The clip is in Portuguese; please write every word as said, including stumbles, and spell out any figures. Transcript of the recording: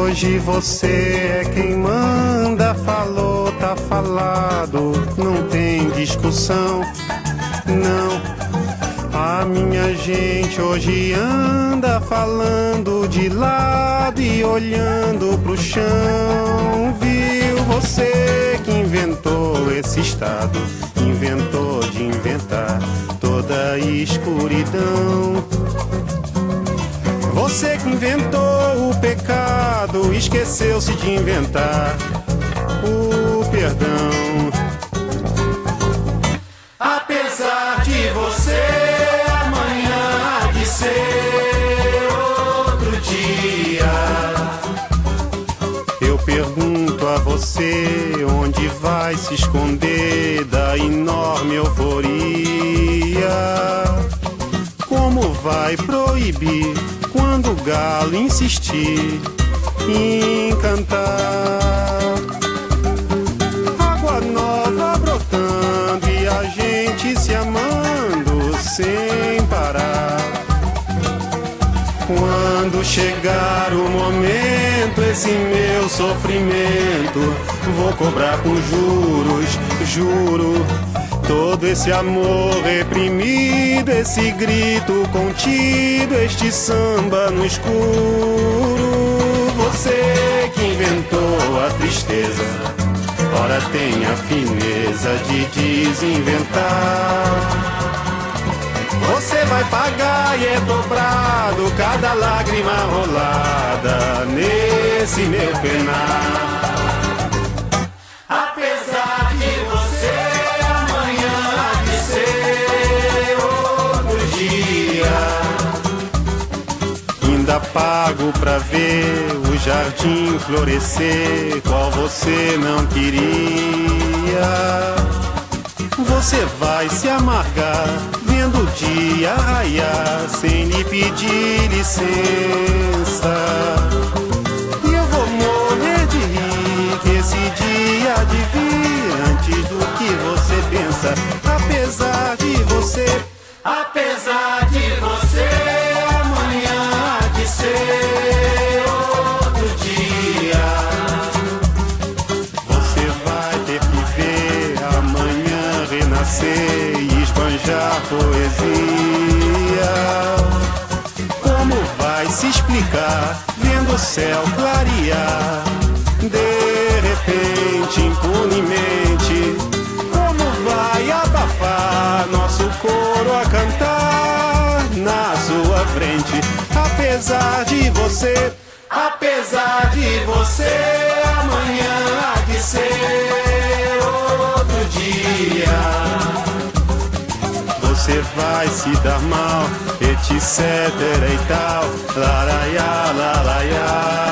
Hoje você é quem manda, falou, tá falado, não tem discussão, não. A minha gente hoje anda falando de lado e olhando pro chão. Viu você que inventou esse estado, inventou de inventar toda a escuridão. Você que inventou o pecado, esqueceu-se de inventar o perdão. Apesar de você, amanhã há de ser outro dia. Eu pergunto a você, onde vai se esconder da enorme euforia? Como vai proibir quando o galo insistir em cantar? Água nova brotando e a gente se amando sem parar. Quando chegar o momento, esse meu sofrimento vou cobrar com juros, juro. Todo esse amor reprimido, esse grito contido, este samba no escuro. Você que inventou a tristeza, ora tem a fineza de desinventar. Você vai pagar e é dobrado cada lágrima rolada nesse meu penar. Apesar de você, amanhã há de ser outro dia. Ainda pago pra ver o jardim florescer, qual você não queria. Você vai se amargar vendo o dia raiar sem lhe pedir licença. E eu vou morrer de rir que esse dia há de vir antes do que você pensa. Apesar de você, apesar de você, amanhã há de ser outro dia. Você vai ter que ver amanhã renascer e esbanjar poesia. Como vai se explicar vendo o céu clarear de repente, impunemente? Como vai abafar nosso coro a cantar na sua frente? Apesar de você, apesar de você, amanhã há de ser outro dia. Você vai se dar mal, etc e tal, laraiá, laraiá.